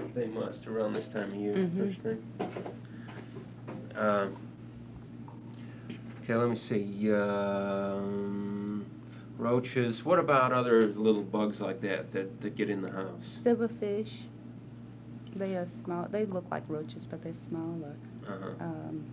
They must around this time of year, first thing. Okay, let me see. Roaches. What about other little bugs like that get in the house? Silverfish. They are small. They look like roaches, but they're smaller. Uh-huh.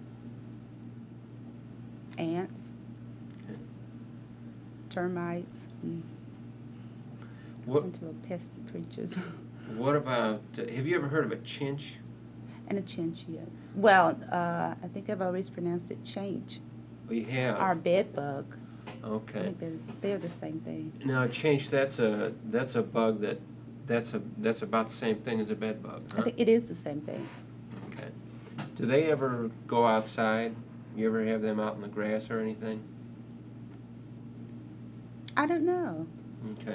Ants. Okay. Termites. What? Into little pesky creatures. What about? Have you ever heard of a chinch? And a chinchilla. Well, I think I've always pronounced it change. We have. Our bed bug. I Okay. think they're the same thing. Now, a chinch. That's a bug that's about the same thing as a bed bug, huh? I think it is the same thing. Okay. Do they ever go outside? You ever have them out in the grass or anything? I don't know. Okay.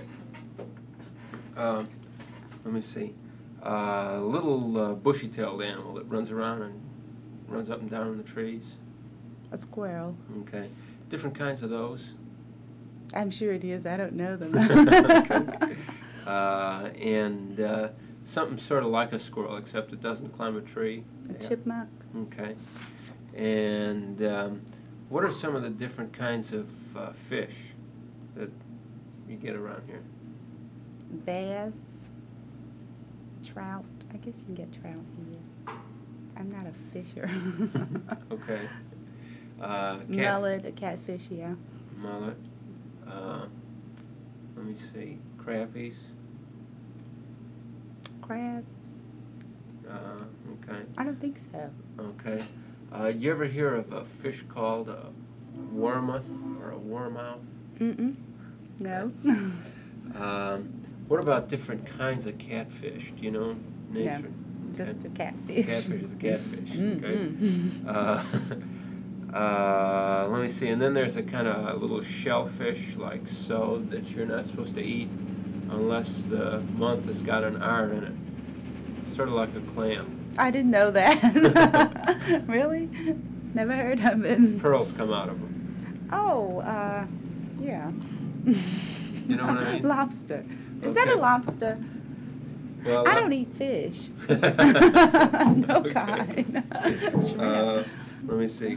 Let me see. A little bushy-tailed animal that runs around and runs up and down in the trees. A squirrel. Okay. Different kinds of those. I'm sure it is. I don't know them. Okay. And something sort of like a squirrel, except it doesn't climb a tree. A chipmunk. Okay. And what are some of the different kinds of fish that you get around here? Bass. Trout. I guess you can get trout here. I'm not a fisher. Okay. Mullet, a catfish, yeah. Mullet. Let me see. Crappies. Crabs. Okay. I don't think so. Okay. You ever hear of a fish called a wormouth or a warmouth? Mm-mm. No. What about different kinds of catfish? Do you know nature? No, just a catfish. Catfish is a catfish. Mm-hmm. Okay. Let me see. And then there's a kind of little shellfish like so that you're not supposed to eat unless the month has got an R in it. Sort of like a clam. I didn't know that. Really? Never heard of it. Pearls come out of them. Oh, yeah. You know what I mean? Lobster. Is that a lobster? Well, I don't eat fish. No Okay. kind. Let me see.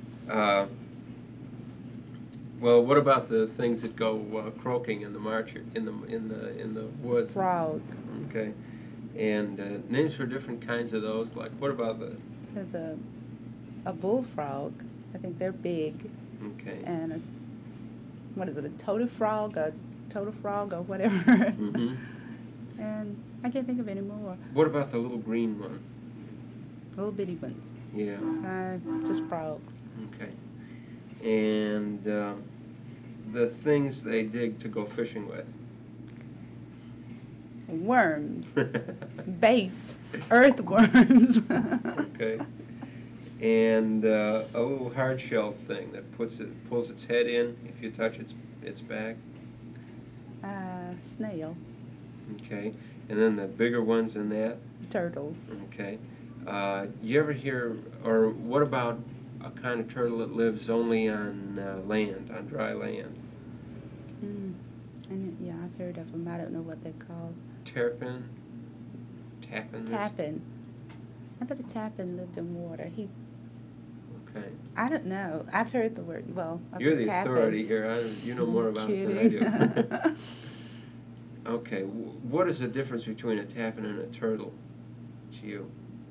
Well, what about the things that go croaking in the march in the woods? Frog. Okay. And names for different kinds of those. Like, what about the? There's a bullfrog. I think they're big. Okay. And what is it? A toad frog or whatever. Mm-hmm. And I can't think of any more. What about the little green one? Little bitty ones. Yeah. Just frogs. Okay. And the things they dig to go fishing with. Worms. Baits. Earthworms. Okay. And a little hard shell thing that pulls its head in if you touch its back. Snail. Okay. And then the bigger ones than that. Turtle. Okay. You ever hear, or what about a kind of turtle that lives only on land, on dry land? Yeah, I've heard of them. I don't know what they're called. Terrapin? Tappin? Tappin. I thought a tappin lived in water. Okay. I don't know. I've heard the word. Well, You're the tappin. authority here. You know more about it than I do. Okay. What is the difference between a tappin and a turtle to you?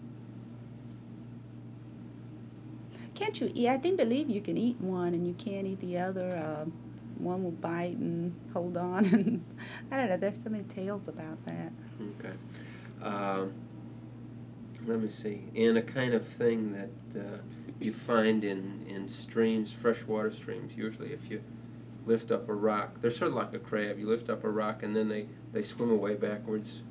Can't you eat? I believe you can eat one and you can't eat the other. One will bite and hold on. And I don't know. There's so many tales about that. Okay. Let me see. And a kind of thing that you find in streams, freshwater streams, usually if you lift up a rock. They're sort of like a crab. You lift up a rock and then they swim away backwards.